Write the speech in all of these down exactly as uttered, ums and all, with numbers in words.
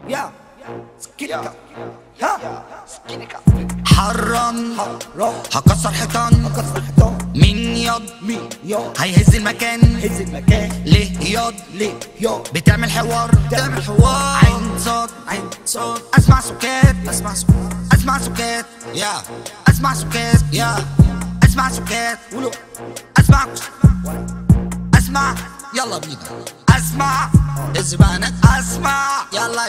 يا سكينيكا ها سكينيكا حران هكسر حيطان مين ياض مين ياض هيهز المكان هز المكان ليه ياض ليه ياض بتعمل حوار بتعمل حوار عين صوت عين صوت اسمع سكات اسمع سكات اسمع سكات يا اسمع سكات يا اسمع سكات قولوا اسمع اسمع يلا بينا اسمع اسمعنا اسمع يلا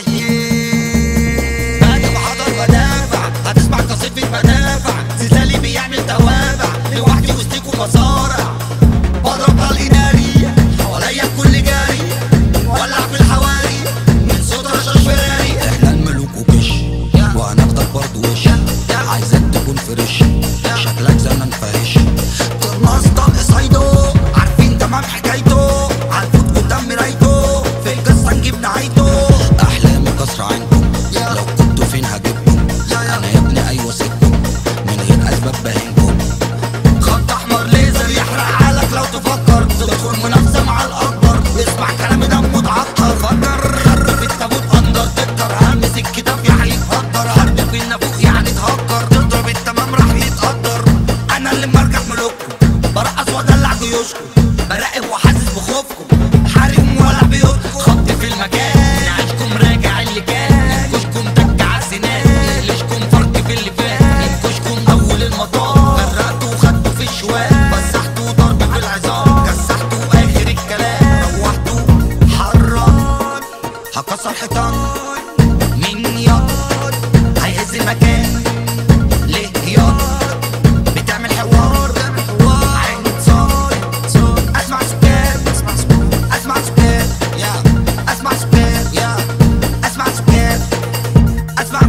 هي انا بحضر بدافع هتسمع قصيدة المدافع زلزالي بيعمل توابع لوحدي وسطيكوا مصارع بضرب على الإداري حواليا الكل جاري ولع في الحواري من صوت رشاش فراري احنا الملوك وكش وهناخدك برضه وش عايزك تكون فريش شكلك زمن فايش قناص طلق صيدو عارفين تمام حكايته عالفوت قدام مرايته في القصة نجيب نهايته احلامي كسر عينكم لو كنتوا فين هجيبكم انا يا ابني ايوه سيبكم من غير اسباب باهنكم خط احمر ليزر يحرق عقلك لو تفكر تدخل منافسة مع الاكبر اسمع كلامي دمه اتعطر فكر خرب في التابوت اندر تكر همس الكتاب يعني يتقدر هرب في النافوق يعني تهكر تضرب التمام راح يتقدر انا اللي مرجع ملوككم برقص وادلع جيوشكم براقب وحاسس بخوفكم حارم ولا بيوتكم خط في المكان نعيشكم راجع اللي كان ينكشكم دك عالسنان يقلشكم فرق في اللي فات ينكشكم اول المطار غرقتوا وخدتوا في الشوال مسحتوا ضرب في العظام كسحتوا اخر الكلام روحتوا حران هكسر حيطان مين ياض هيهز المكان ليه ياض بتعمل حوار عين صوت اسمع سكات اسمع سكات اسمع سكات يا اسمع سكات يا اسمع سكات اسمع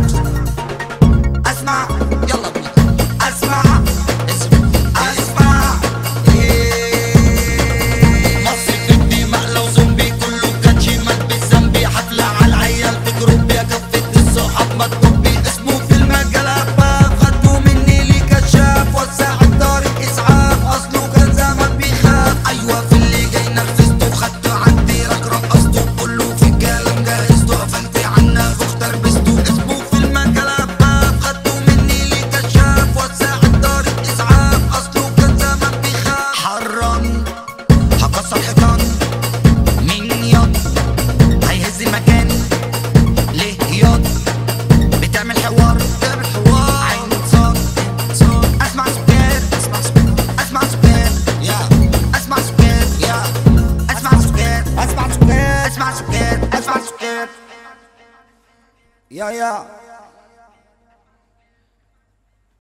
اسمع يلا بينا اسمع اسمع مصر في الدماء لو زومبي كله كان شمال بالذنبي حفلة على العيال في جروب يا كفة الصحاب ما تطبي اسمه في المجال خدوا مني لي كشاف وسع الطريق اسعاف اصله كان زمان بيخاف ايوه في اللي جاي نرفزته خدته عندي راك رقصته كله في الكلام جهزته قفلت عنا اختار بسته اسمه في المجال خدوا مني لي كشاف وسع الطريق اسعاف اصله كان زمان بيخاف حران هكسر حيطان مين ياض هيهز المكان ليه ياض بتعمل حوار بتعمل حوار عين صوت صوت اسمع سكات اسمع سكات اسمع سكات يا اسمع سكات يا اسمع سكات اسمع سكات اسمع سكات اسمع سكات يا يا